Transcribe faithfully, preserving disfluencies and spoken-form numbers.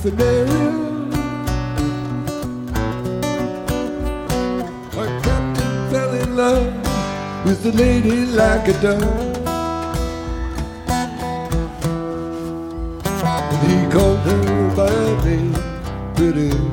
paraphernalia. Our captain fell in love with the lady like a dove, and he called her by name, pretty